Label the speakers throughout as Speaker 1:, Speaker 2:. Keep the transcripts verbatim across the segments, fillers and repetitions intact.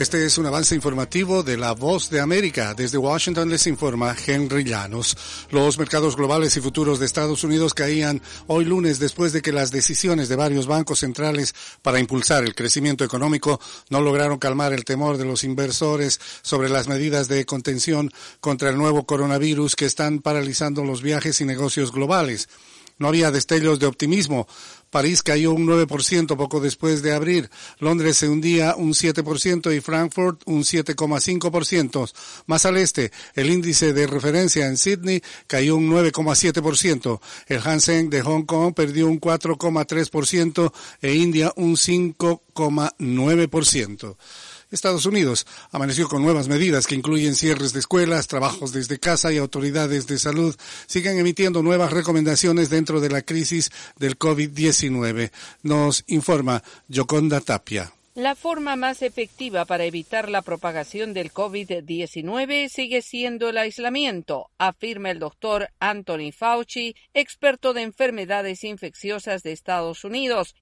Speaker 1: Este es un avance informativo de La Voz de América. Desde Washington les informa Henry Llanos. Los mercados globales y futuros de Estados Unidos caían hoy lunes después de que las decisiones de varios bancos centrales para impulsar el crecimiento económico no lograron calmar el temor de los inversores sobre las medidas de contención contra el nuevo coronavirus que están paralizando los viajes y negocios globales. No había destellos de optimismo. París cayó un nueve por ciento poco después de abrir. Londres se hundía un siete por ciento y Frankfurt un siete coma cinco por ciento. Más al este, el índice de referencia en Sydney cayó un nueve coma siete por ciento. El Hang Seng de Hong Kong perdió un cuatro coma tres por ciento e India un cinco coma nueve por ciento. Estados Unidos amaneció con nuevas medidas que incluyen cierres de escuelas, trabajos desde casa y autoridades de salud siguen emitiendo nuevas recomendaciones dentro de la crisis del COVID diecinueve. Nos informa Yoconda Tapia.
Speaker 2: La forma más efectiva para evitar la propagación del COVID diecinueve sigue siendo el aislamiento, afirma el doctor Anthony Fauci, experto de enfermedades infecciosas de Estados Unidos.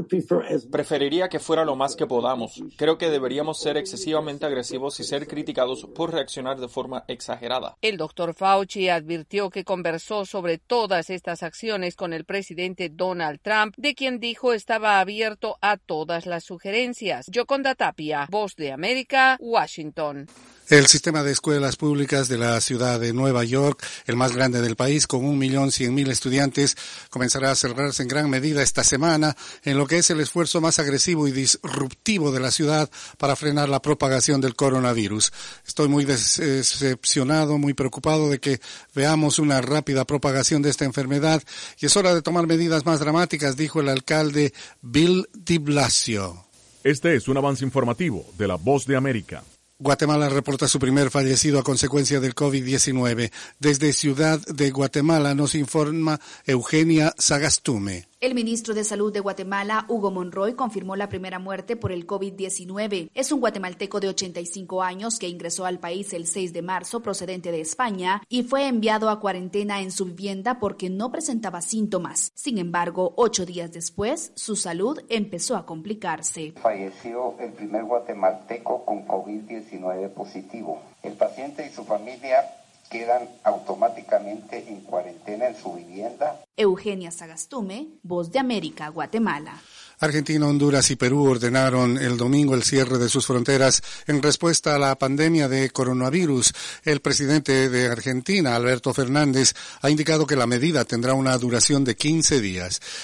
Speaker 3: Preferiría que fuera lo más que podamos. Creo que deberíamos ser excesivamente agresivos y ser criticados por reaccionar de forma exagerada.
Speaker 2: El doctor Fauci advirtió que conversó sobre todas estas acciones con el presidente Donald Trump, de quien dijo estaba abierto a todas las sugerencias. Yoconda Tapia, Voz de América, Washington.
Speaker 1: El sistema de escuelas públicas de la ciudad de Nueva York, el más grande del país, con un millón cien mil estudiantes, comenzará a cerrarse en gran medida esta semana, en lo que es el esfuerzo más agresivo y disruptivo de la ciudad para frenar la propagación del coronavirus. Estoy muy decepcionado, muy preocupado de que veamos una rápida propagación de esta enfermedad y es hora de tomar medidas más dramáticas, dijo el alcalde Bill de Blasio.
Speaker 4: Este es un avance informativo de La Voz de América.
Speaker 1: Guatemala reporta su primer fallecido a consecuencia del COVID diecinueve. Desde Ciudad de Guatemala nos informa Eugenia Sagastume.
Speaker 5: El ministro de Salud de Guatemala, Hugo Monroy, confirmó la primera muerte por el COVID diecinueve. Es un guatemalteco de ochenta y cinco años que ingresó al país el seis de marzo procedente de España y fue enviado a cuarentena en su vivienda porque no presentaba síntomas. Sin embargo, ocho días después, su salud empezó a complicarse.
Speaker 6: Falleció el primer guatemalteco con COVID diecinueve positivo. El paciente y su familia quedan automáticamente en cuarentena en su vivienda.
Speaker 5: Eugenia Sagastume, Voz de América, Guatemala.
Speaker 1: Argentina, Honduras y Perú ordenaron el domingo el cierre de sus fronteras en respuesta a la pandemia de coronavirus. El presidente de Argentina, Alberto Fernández, ha indicado que la medida tendrá una duración de quince días.